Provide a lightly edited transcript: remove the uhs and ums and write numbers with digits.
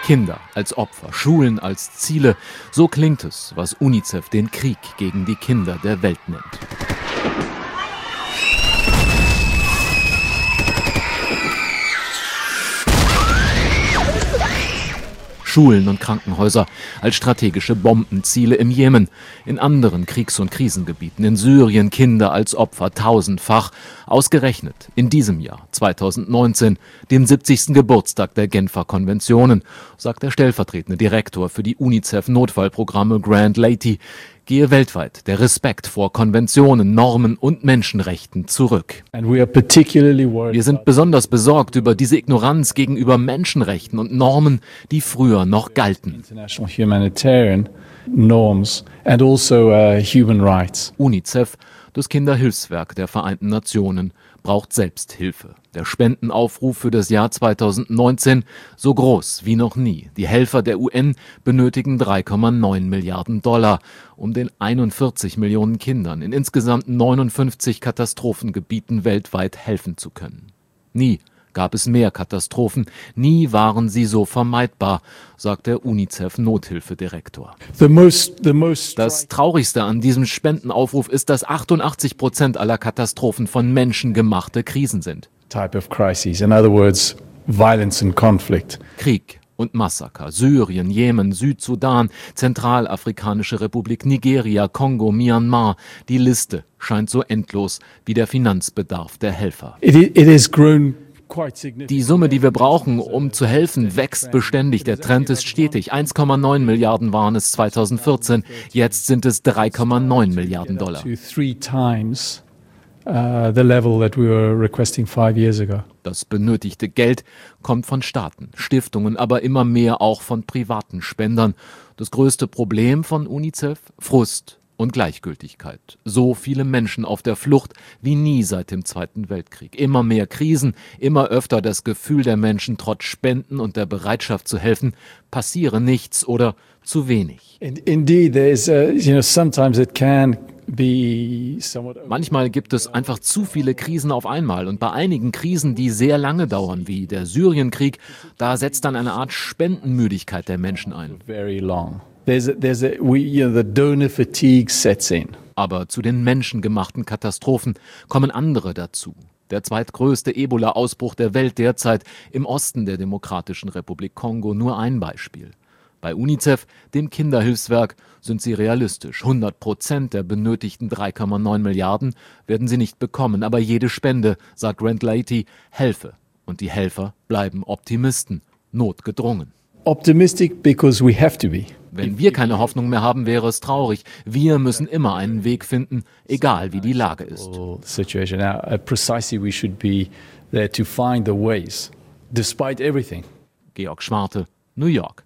Kinder als Opfer, Schulen als Ziele. So klingt es, was UNICEF den Krieg gegen die Kinder der Welt nennt. Schulen und Krankenhäuser als strategische Bombenziele im Jemen, in anderen Kriegs- und Krisengebieten, in Syrien Kinder als Opfer tausendfach, ausgerechnet in diesem Jahr 2019, dem 70. Geburtstag der Genfer Konventionen, sagt der stellvertretende Direktor für die UNICEF-Notfallprogramme Grant Leahy, gehe weltweit der Respekt vor Konventionen, Normen und Menschenrechten zurück. Wir sind besonders besorgt über diese Ignoranz gegenüber Menschenrechten und Normen, die früher noch galten. UNICEF, das Kinderhilfswerk der Vereinten Nationen, braucht Selbsthilfe. Der Spendenaufruf für das Jahr 2019 so groß wie noch nie. Die Helfer der UN benötigen 3,9 Milliarden $, um den 41 Millionen Kindern in insgesamt 59 Katastrophengebieten weltweit helfen zu können. Nie gab es mehr Katastrophen, nie waren sie so vermeidbar, sagt der UNICEF-Nothilfedirektor. Das Traurigste an diesem Spendenaufruf ist, dass 88% aller Katastrophen von menschengemachte Krisen sind. Krieg und Massaker, Syrien, Jemen, Südsudan, Zentralafrikanische Republik, Nigeria, Kongo, Myanmar. Die Liste scheint so endlos wie der Finanzbedarf der Helfer. Die Summe, die wir brauchen, um zu helfen, wächst beständig. Der Trend ist stetig. 1,9 Milliarden waren es 2014, jetzt sind es 3,9 Milliarden $. Das benötigte Geld kommt von Staaten, Stiftungen, aber immer mehr auch von privaten Spendern. Das größte Problem von UNICEF? Frust und Gleichgültigkeit. So viele Menschen auf der Flucht wie nie seit dem Zweiten Weltkrieg. Immer mehr Krisen, immer öfter das Gefühl der Menschen, trotz Spenden und der Bereitschaft zu helfen, passiere nichts oder zu wenig. Manchmal gibt es einfach zu viele Krisen auf einmal und bei einigen Krisen, die sehr lange dauern, wie der Syrienkrieg, da setzt dann eine Art Spendenmüdigkeit der Menschen ein. Aber zu den menschengemachten Katastrophen kommen andere dazu. Der zweitgrößte Ebola-Ausbruch der Welt derzeit im Osten der Demokratischen Republik Kongo, nur ein Beispiel. Bei UNICEF, dem Kinderhilfswerk, sind sie realistisch. 100% der benötigten 3,9 Milliarden werden sie nicht bekommen. Aber jede Spende, sagt Grant Leahy, helfe. Und die Helfer bleiben Optimisten, notgedrungen. Optimistic because we have to be. Wenn wir keine Hoffnung mehr haben, wäre es traurig. Wir müssen immer einen Weg finden, egal wie die Lage ist. Georg Schwarte, New York.